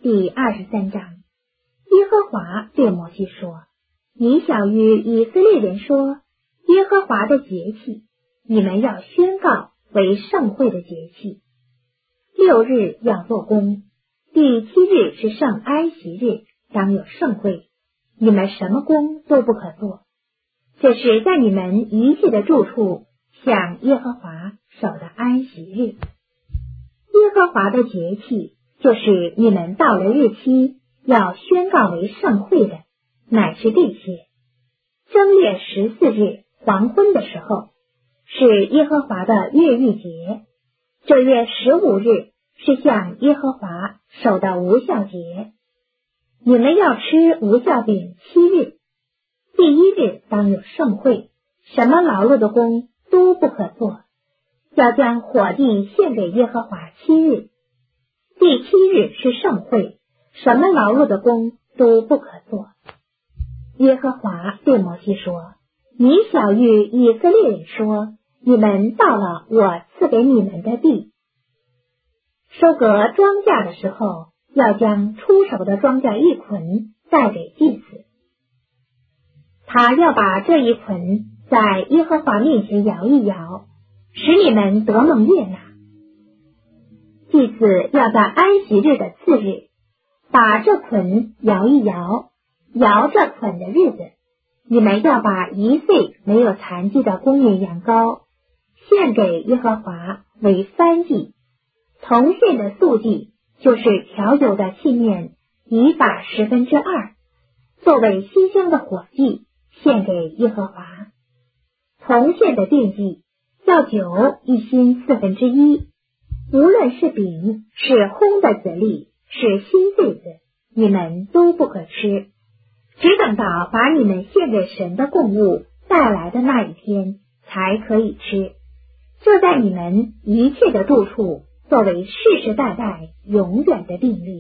第23章。耶和华对摩西说：你小谕以色列人说，耶和华的节气，你们要宣告为圣会的节气。6日要做工，第7日是圣安息日，当有圣会，你们什么工都不可做。这是在你们一切的住处向耶和华守的安息日。耶和华的节气，就是你们到了日期要宣告为圣会的，乃是这些：正月14日黄昏的时候，是耶和华的月逾节；这月15日是向耶和华守的无酵节。你们要吃无酵饼7日，第1日当有圣会，什么劳碌的工都不可做，要将火祭献给耶和华7日。第7日是圣会，什么劳碌的工都不可做。耶和华对摩西说：你小谕以色列人说，你们到了我赐给你们的地，收割庄稼的时候，要将出手的庄稼1捆带给祭司，他要把这1捆在耶和华面前摇一摇，使你们得蒙悦纳。祭司要在安息日的次日，把这捆摇一摇，摇这捆的日子，你们要把1岁没有残疾的公绵羊羔献给耶和华为燔祭，同献的素祭，就是调酒的器皿以法2/10，作为馨香的火祭献给耶和华。同献的奠祭，要酒1欣1/4，无论是饼，是烘的子粒，是新痱子，你们都不可吃，只等到把你们献给神的供物带来的那一天才可以吃。这在你们一切的住处作为世世代代永远的定律。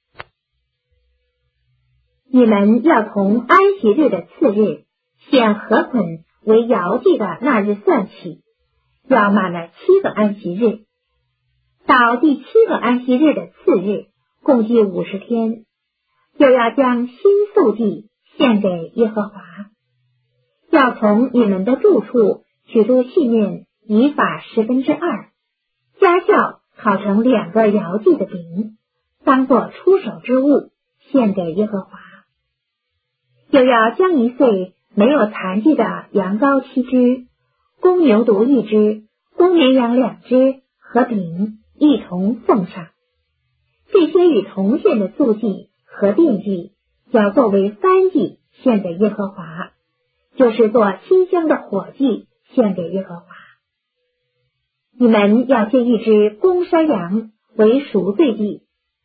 你们要从安息日的次日，献禾捆为摇祭的那日算起，要满了7个安息日。到第7个安息日的次日，共计50天，又要将新素祭献给耶和华。要从你们的住处取出器皿以法2/10，加酵烤成2个摇祭的饼，当作出手之物献给耶和华。又要将1岁没有残疾的羊羔7只，公牛犊1只，公绵羊2只和饼一同奉上。这些与同献的素祭和奠祭，要作为燔祭献给耶和华，就是做馨香的火祭献给耶和华。你们要献1只公山羊为赎罪祭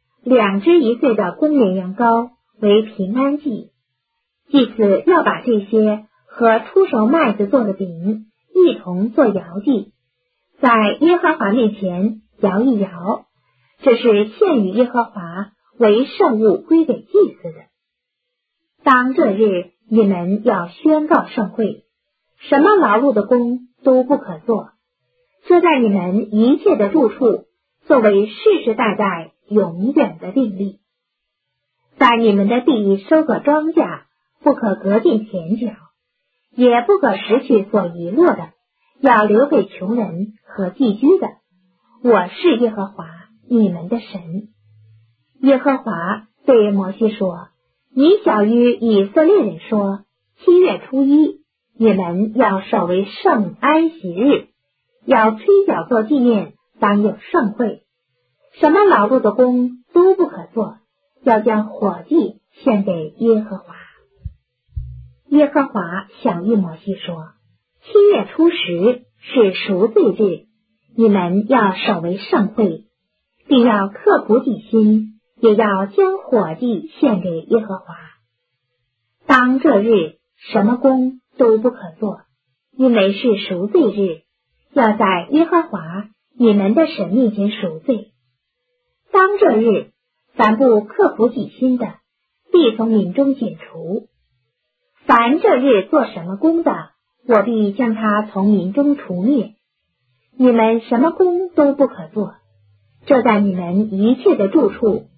，2只1岁的公绵羊羔为平安祭。祭司要把这些和出熟麦子做的饼一同做摇祭，在耶和华面前摇一摇，这是献与耶和华为圣物归给祭司的。当这日，你们要宣告圣会，什么劳碌的工都不可做，这在你们一切的住处作为世世代代永远的定例。在你们的地收割庄稼，不可割尽田角，也不可拾取所遗落的，要留给穷人和寄居的。我是耶和华你们的神。耶和华对摩西说：你小谕以色列人说，7月初1，你们要守为圣安息日，要吹角做纪念，当有圣会，什么劳碌的工都不可做，要将火祭献给耶和华。耶和华小谕摩西说：7月初10是赎罪日，你们要守为圣会，并要刻苦己心，也要将火祭献给耶和华。当这日，什么工都不可做，因为是赎罪日，要在耶和华你们的神面前赎罪。当这日，凡不刻苦己心的，必从民中剪除。凡这日做什么工的，我必将他从民中除灭。你们什么工都不可做，这在你们一切的住处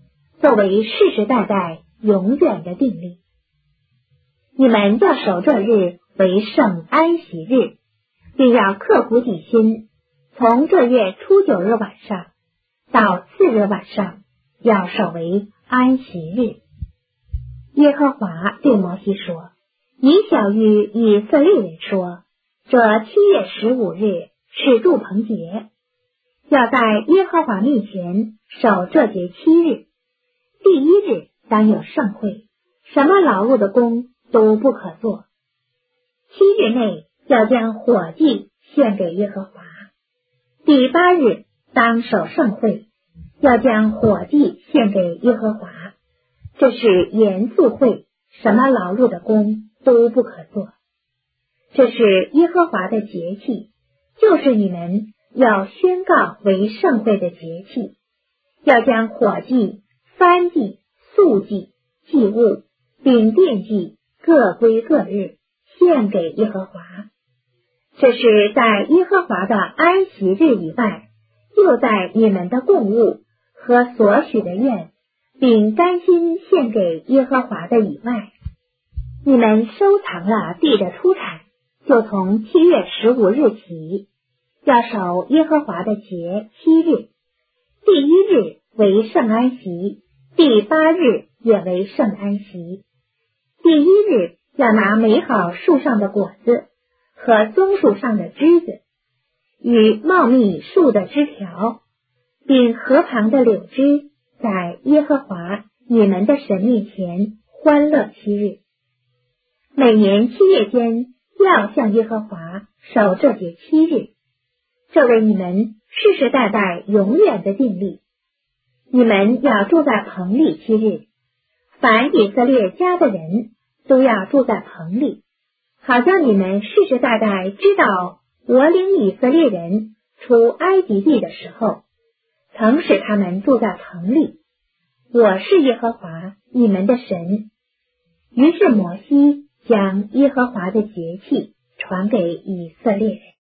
作为世世代代永远的定例。你们要守这日为圣安息日，并要刻苦己心，从这月初9日晚上到次日晚上，要守为安息日。耶和华对摩西说：你晓谕以色列人说，这7月15日是住棚节，要在耶和华面前守这节7日。第1日当有盛会，什么劳碌的工都不可做。7日内要将火祭献给耶和华。第8日当守盛会，要将火祭献给耶和华。这是严肃会，什么劳碌的工都不可做。这是耶和华的节气，就是你们要宣告为盛会的节气，要将火祭、燔祭、素祭、祭物并奠祭各归各日，献给耶和华。这是在耶和华的安息日以外，又在你们的供物和所许的愿，并甘心献给耶和华的以外，你们收藏了地的出产，就从7月15日起，要守耶和华的节7日。第1日为圣安息，第8日也为圣安息。第1日要拿美好树上的果子和棕树上的枝子，与茂密树的枝条，并河旁的柳枝，在耶和华你们的神面前欢乐7日。每年7月间要向耶和华守这节7日，这为你们世世代代永远的定例。你们要住在棚里7日，凡以色列家的人都要住在棚里，好叫你们世世代代知道，我领以色列人出埃及地的时候，曾使他们住在棚里。我是耶和华你们的神。于是摩西将耶和华的节气传给以色列人。